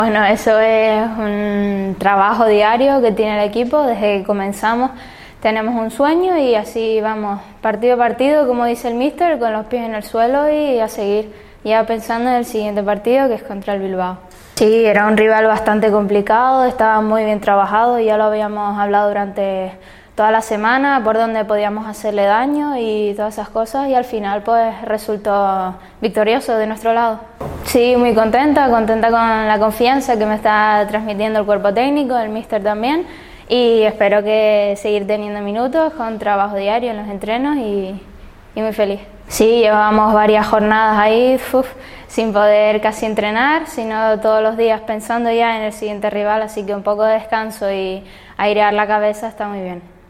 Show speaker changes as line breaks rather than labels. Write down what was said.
Bueno, eso es un trabajo diario que tiene el equipo desde que comenzamos. Tenemos un sueño y así vamos partido a partido, como dice el míster, con los pies en el suelo y a seguir ya pensando en el siguiente partido, que es contra el Bilbao. Sí, era un rival bastante complicado, estaba muy bien trabajado, ya lo habíamos hablado durante toda la semana, por dónde podíamos hacerle daño y todas esas cosas, y al final pues resultó victorioso de nuestro lado. Sí, muy contenta con la confianza que me está transmitiendo el cuerpo técnico, el míster también, y espero que seguir teniendo minutos con trabajo diario en los entrenos y muy feliz. Sí, llevamos varias jornadas ahí sin poder casi entrenar, sino todos los días pensando ya en el siguiente rival, así que un poco de descanso y airear la cabeza está muy bien.